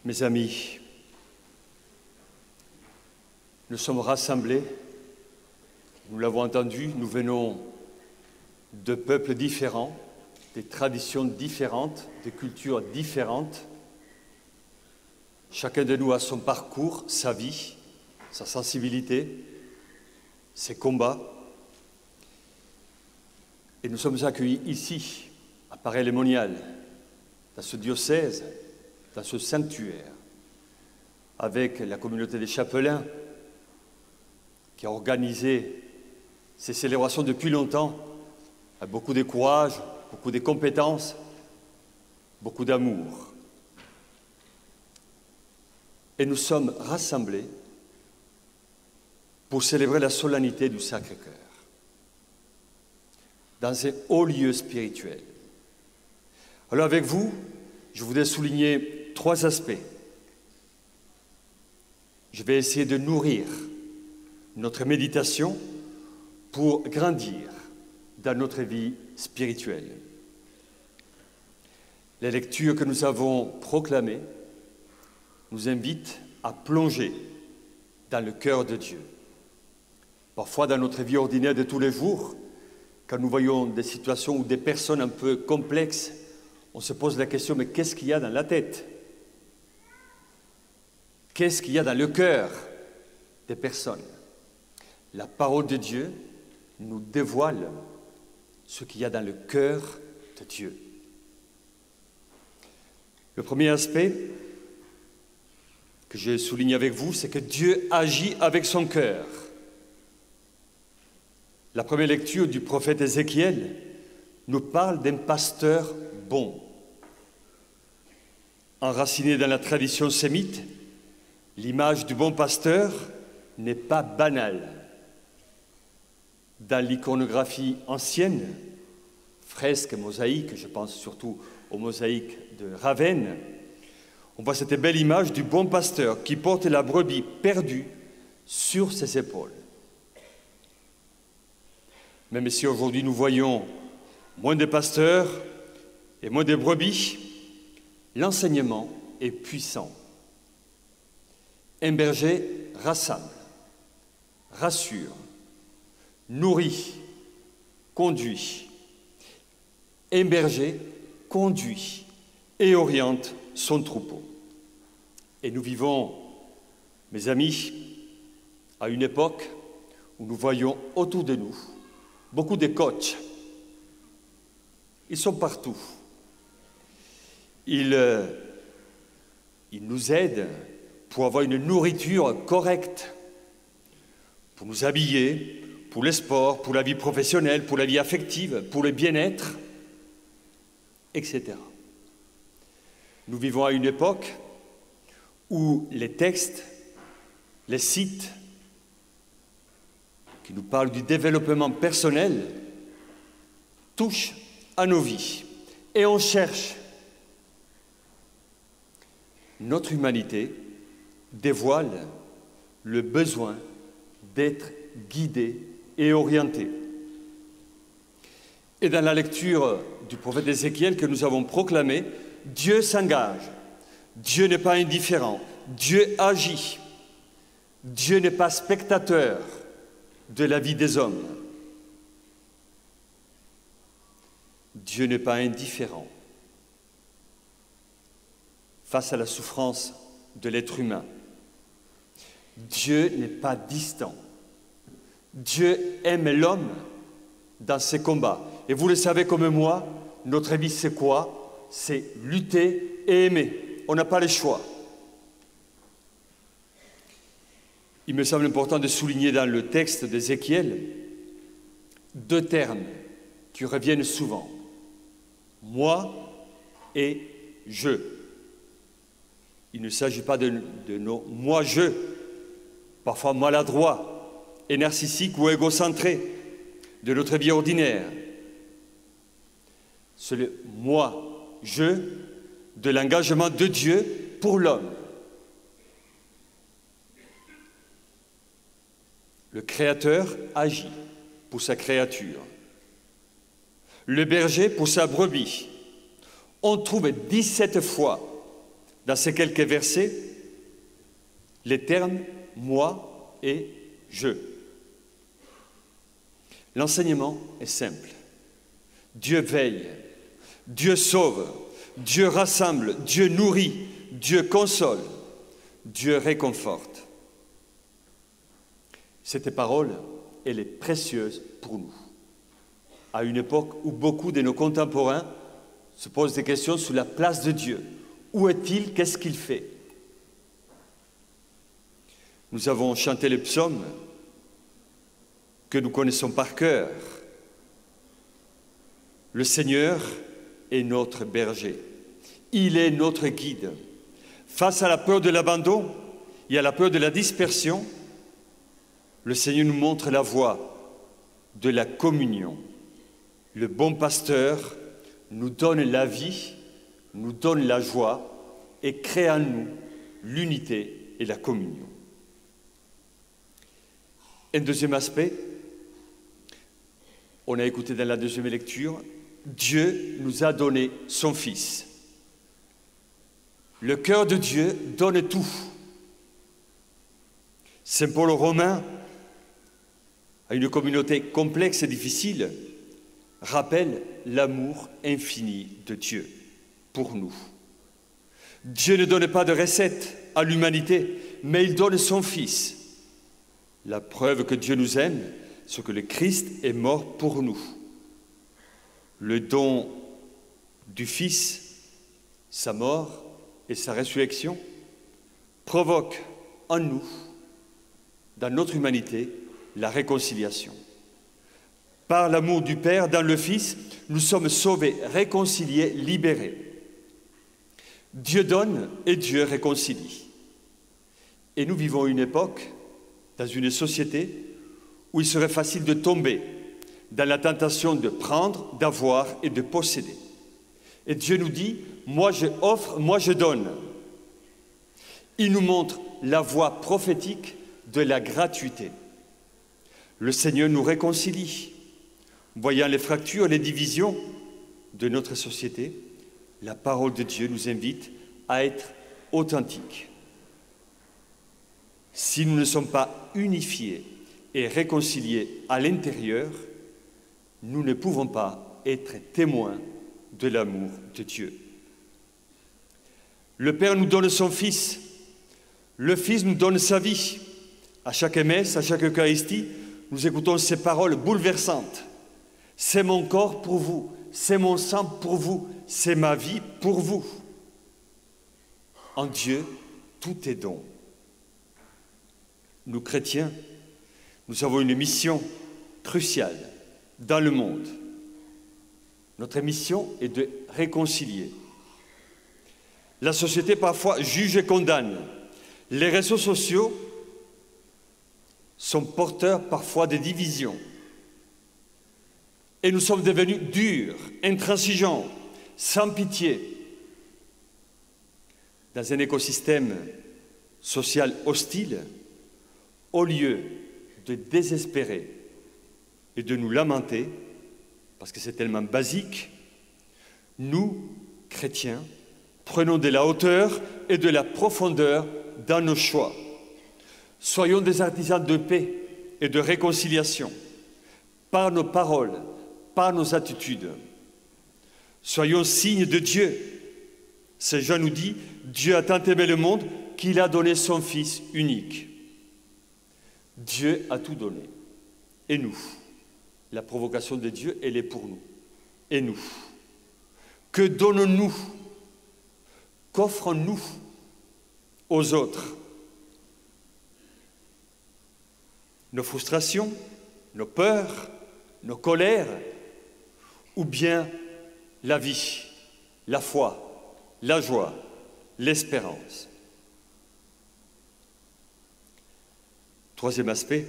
Mes amis, nous sommes rassemblés, nous l'avons entendu, nous venons de peuples différents, des traditions différentes, des cultures différentes. Chacun de nous a son parcours, sa vie, sa sensibilité, ses combats. Et nous sommes accueillis ici, à Paray-le-Monial, dans ce diocèse, dans ce sanctuaire, avec la communauté des chapelains qui a organisé ces célébrations depuis longtemps, avec beaucoup de courage, beaucoup de compétences, beaucoup d'amour. Et nous sommes rassemblés pour célébrer la solennité du Sacré-Cœur dans un haut lieu spirituel. Alors avec vous, je voudrais souligner 3 aspects. Je vais essayer de nourrir notre méditation pour grandir dans notre vie spirituelle. Les lectures que nous avons proclamées nous invitent à plonger dans le cœur de Dieu. Parfois, dans notre vie ordinaire de tous les jours, quand nous voyons des situations ou des personnes un peu complexes, on se pose la question, mais qu'est-ce qu'il y a dans la tête? Qu'est-ce qu'il y a dans le cœur des personnes? La parole de Dieu nous dévoile ce qu'il y a dans le cœur de Dieu. Le premier aspect que je souligne avec vous, c'est que Dieu agit avec son cœur. La première lecture du prophète Ézéchiel nous parle d'un pasteur bon. Enraciné dans la tradition sémite, l'image du bon pasteur n'est pas banale. Dans l'iconographie ancienne, fresques, mosaïques, je pense surtout aux mosaïques de Ravenne, on voit cette belle image du bon pasteur qui porte la brebis perdue sur ses épaules. Même si aujourd'hui nous voyons moins de pasteurs et moins de brebis, l'enseignement est puissant. Un berger rassemble, rassure, nourrit, conduit. Un berger conduit et oriente son troupeau. Et nous vivons, mes amis, à une époque où nous voyons autour de nous beaucoup de coachs. Ils sont partout. Ils nous aident pour avoir une nourriture correcte, pour nous habiller, pour les sports, pour la vie professionnelle, pour la vie affective, pour le bien-être, etc. Nous vivons à une époque où les textes, les sites qui nous parlent du développement personnel touchent à nos vies. Et on cherche. Notre humanité dévoile le besoin d'être guidé et orienté. Et dans la lecture du prophète Ézéchiel que nous avons proclamée, Dieu s'engage. Dieu n'est pas indifférent. Dieu agit. Dieu n'est pas spectateur de la vie des hommes. Dieu n'est pas indifférent face à la souffrance de l'être humain. Dieu n'est pas distant. Dieu aime l'homme dans ses combats. Et vous le savez comme moi, notre vie c'est quoi? C'est lutter et aimer. On n'a pas le choix. Il me semble important de souligner dans le texte d'Ézéchiel 2 termes qui reviennent souvent. Moi et je. Il ne s'agit pas de nos moi-je, parfois maladroits et narcissiques ou égocentrés de notre vie ordinaire. C'est le moi-je de l'engagement de Dieu pour l'homme. Le Créateur agit pour sa créature. Le berger pour sa brebis. On trouve 17 fois dans ces quelques versets les termes « moi » et « je ». L'enseignement est simple. Dieu veille, Dieu sauve, Dieu rassemble, Dieu nourrit, Dieu console, Dieu réconforte. Cette parole, elle est précieuse pour nous. À une époque où beaucoup de nos contemporains se posent des questions sur la place de Dieu. Où est-il? Qu'est-ce qu'il fait? Nous avons chanté les psaumes que nous connaissons par cœur. Le Seigneur est notre berger. Il est notre guide. Face à la peur de l'abandon et à la peur de la dispersion, le Seigneur nous montre la voie de la communion. Le bon pasteur nous donne la vie, nous donne la joie et crée en nous l'unité et la communion. Un deuxième aspect, on a écouté dans la deuxième lecture, Dieu nous a donné son Fils. Le cœur de Dieu donne tout. Saint Paul aux Romains, à une communauté complexe et difficile, rappelle l'amour infini de Dieu pour nous. Dieu ne donne pas de recette à l'humanité, mais il donne son Fils. La preuve que Dieu nous aime, c'est que le Christ est mort pour nous. Le don du Fils, sa mort et sa résurrection, provoquent en nous, dans notre humanité, la réconciliation. Par l'amour du Père dans le Fils, nous sommes sauvés, réconciliés, libérés. Dieu donne et Dieu réconcilie. Et nous vivons une époque, dans une société, où il serait facile de tomber dans la tentation de prendre, d'avoir et de posséder. Et Dieu nous dit, moi je offre, moi je donne. Il nous montre la voie prophétique de la gratuité. Le Seigneur nous réconcilie. Voyant les fractures, les divisions de notre société, la parole de Dieu nous invite à être authentiques. Si nous ne sommes pas unifiés et réconciliés à l'intérieur, nous ne pouvons pas être témoins de l'amour de Dieu. Le Père nous donne son Fils, le Fils nous donne sa vie. À chaque messe, à chaque Eucharistie, nous écoutons ces paroles bouleversantes. C'est mon corps pour vous, c'est mon sang pour vous, c'est ma vie pour vous. En Dieu, tout est don. Nous, chrétiens, nous avons une mission cruciale dans le monde. Notre mission est de réconcilier. La société parfois juge et condamne. Les réseaux sociaux sont porteurs parfois de divisions. Et nous sommes devenus durs, intransigeants, sans pitié. Dans un écosystème social hostile, au lieu de désespérer et de nous lamenter, parce que c'est tellement basique, nous, chrétiens, prenons de la hauteur et de la profondeur dans nos choix. Soyons des artisans de paix et de réconciliation, par nos paroles, par nos attitudes. Soyons signes de Dieu. Saint Jean nous dit, Dieu a tant aimé le monde qu'il a donné son Fils unique. Dieu a tout donné. Et nous, la provocation de Dieu, elle est pour nous. Et nous, que donnons-nous? Qu'offrons-nous aux autres? Nos frustrations, nos peurs, nos colères, ou bien la vie, la foi, la joie, l'espérance. Troisième aspect,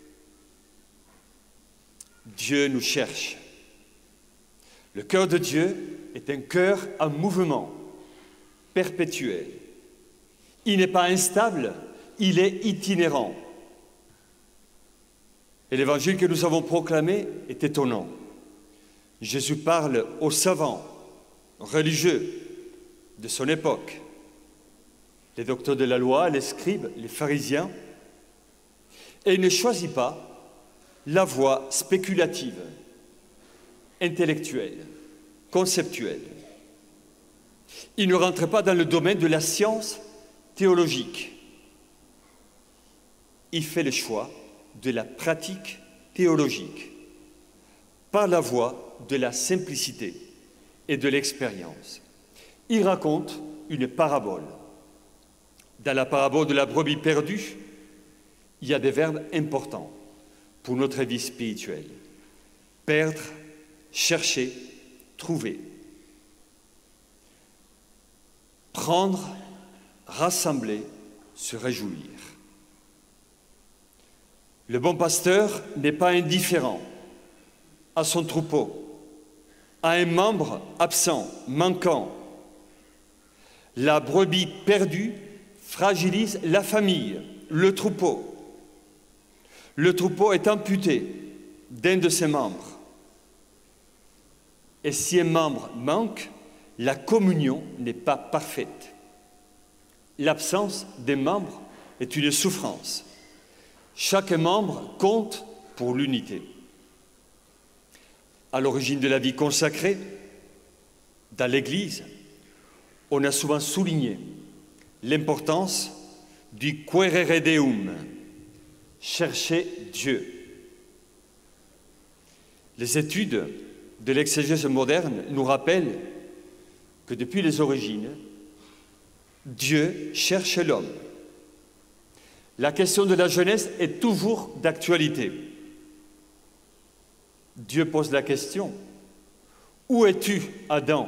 Dieu nous cherche. Le cœur de Dieu est un cœur en mouvement, perpétuel. Il n'est pas instable, il est itinérant. Et l'évangile que nous avons proclamé est étonnant. Jésus parle aux savants, religieux de son époque. les docteurs de la loi, les scribes, les pharisiens, et il ne choisit pas la voie spéculative, intellectuelle, conceptuelle. Il ne rentre pas dans le domaine de la science théologique. Il fait le choix de la pratique théologique par la voie de la simplicité et de l'expérience. Il raconte une parabole. Dans la parabole de la brebis perdue, il y a des verbes importants pour notre vie spirituelle. Perdre, chercher, trouver. Prendre, rassembler, se réjouir. Le bon pasteur n'est pas indifférent à son troupeau, à un membre absent, manquant. La brebis perdue fragilise la famille, le troupeau. Le troupeau est amputé d'un de ses membres. Et si un membre manque, la communion n'est pas parfaite. L'absence des membres est une souffrance. Chaque membre compte pour l'unité. À l'origine de la vie consacrée, dans l'Église, on a souvent souligné l'importance du quaerere Deum, chercher Dieu. Les études de l'exégèse moderne nous rappellent que depuis les origines, Dieu cherche l'homme. La question de la jeunesse est toujours d'actualité. Dieu pose la question, où es-tu, Adam?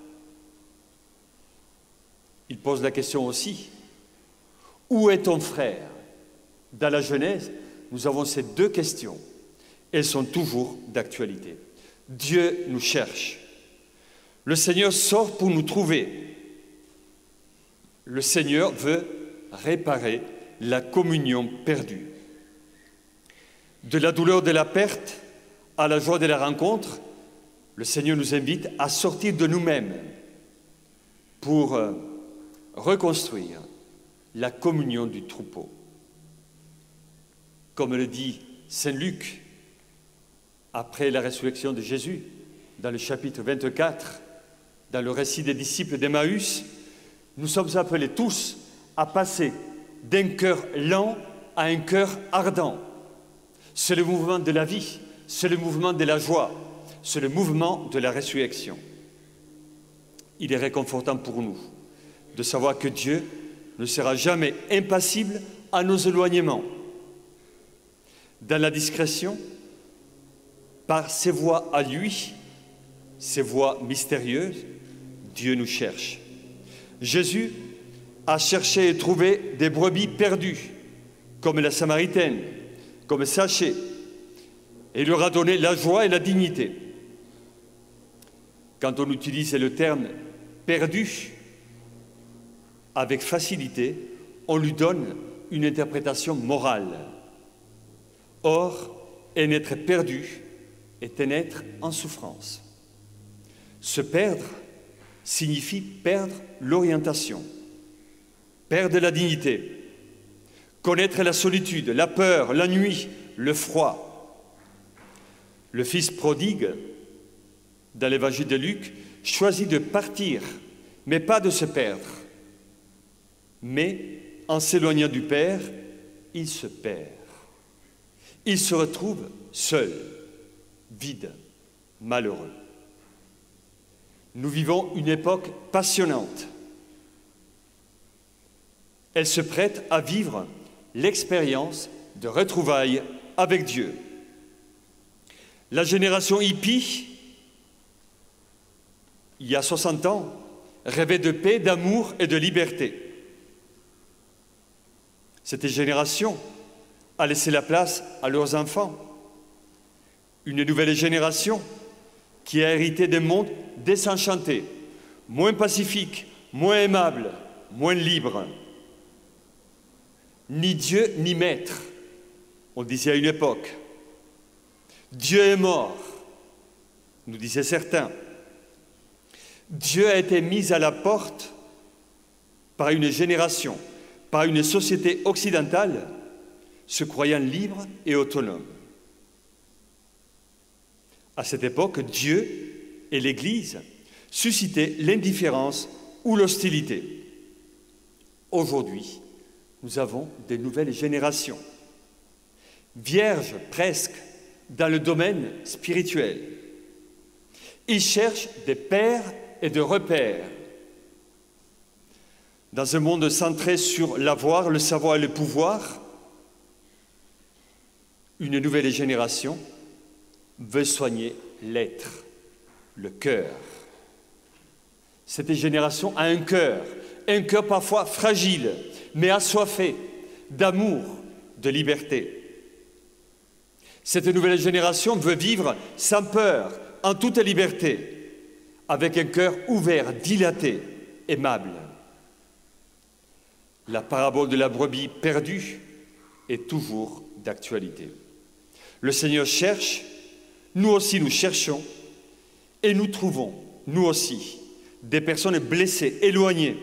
Il pose la question aussi, où est ton frère? Dans la Genèse, nous avons ces deux questions. Elles sont toujours d'actualité. Dieu nous cherche. Le Seigneur sort pour nous trouver. Le Seigneur veut réparer la communion perdue. De la douleur de la perte à la joie de la rencontre, le Seigneur nous invite à sortir de nous-mêmes pour reconstruire la communion du troupeau. Comme le dit Saint Luc, après la résurrection de Jésus, dans le chapitre 24, dans le récit des disciples d'Emmaüs, nous sommes appelés tous à passer d'un cœur lent à un cœur ardent. C'est le mouvement de la vie, c'est le mouvement de la joie, c'est le mouvement de la résurrection. Il est réconfortant pour nous de savoir que Dieu ne sera jamais impassible à nos éloignements. Dans la discrétion, par ses voies à lui, ses voies mystérieuses, Dieu nous cherche. Jésus a cherché et trouvé des brebis perdues, comme la Samaritaine, comme Zachée, et il leur a donné la joie et la dignité. Quand on utilise le terme « perdu », avec facilité, on lui donne une interprétation morale. Or, un être perdu est un être en souffrance. Se perdre signifie perdre l'orientation, perdre la dignité, connaître la solitude, la peur, la nuit, le froid. Le fils prodigue, dans l'évangile de Luc, choisit de partir, mais pas de se perdre. Mais, en s'éloignant du Père, il se perd. Il se retrouve seul, vide, malheureux. Nous vivons une époque passionnante. Elle se prête à vivre l'expérience de retrouvailles avec Dieu. La génération hippie, il y a 60 ans, rêvait de paix, d'amour et de liberté. Cette génération a laissé la place à leurs enfants. Une nouvelle génération qui a hérité d'un monde désenchanté, moins pacifique, moins aimable, moins libre. Ni Dieu ni maître, on disait à une époque. Dieu est mort, nous disaient certains. Dieu a été mis à la porte par une génération, par une société occidentale se croyant libre et autonome. À cette époque, Dieu et l'Église suscitaient l'indifférence ou l'hostilité. Aujourd'hui, nous avons des nouvelles générations, vierges presque dans le domaine spirituel. Ils cherchent des pères et de repères. Dans un monde centré sur l'avoir, le savoir et le pouvoir, une nouvelle génération veut soigner l'être, le cœur. Cette génération a un cœur parfois fragile, mais assoiffé d'amour, de liberté. Cette nouvelle génération veut vivre sans peur, en toute liberté, avec un cœur ouvert, dilaté, aimable. La parabole de la brebis perdue est toujours d'actualité. Le Seigneur cherche, nous aussi nous cherchons, et nous trouvons, nous aussi, des personnes blessées, éloignées,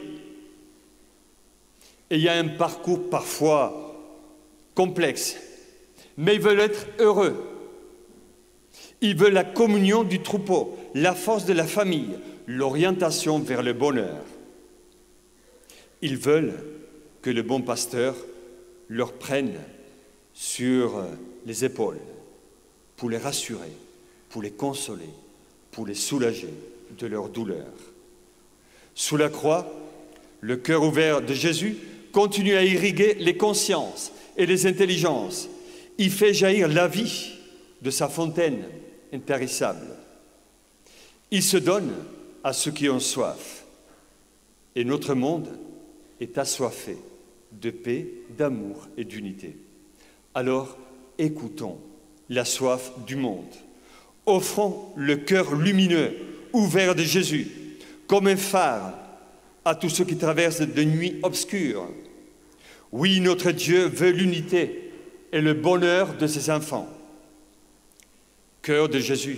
ayant un parcours parfois complexe, mais ils veulent être heureux. Ils veulent la communion du troupeau, la force de la famille, l'orientation vers le bonheur. Ils veulent que le bon pasteur leur prenne sur les épaules pour les rassurer, pour les consoler, pour les soulager de leur douleur. Sous la croix, le cœur ouvert de Jésus continue à irriguer les consciences et les intelligences. Il fait jaillir la vie de sa fontaine intarissable. Il se donne à ceux qui ont soif. Et notre monde est assoiffé de paix, d'amour et d'unité. Alors, écoutons la soif du monde. Offrons le cœur lumineux, ouvert de Jésus, comme un phare à tous ceux qui traversent de nuits obscures. Oui, notre Dieu veut l'unité et le bonheur de ses enfants. Cœur de Jésus,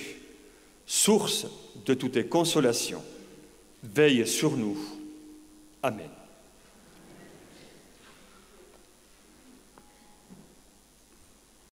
source de toutes les consolations, veille sur nous. Amen.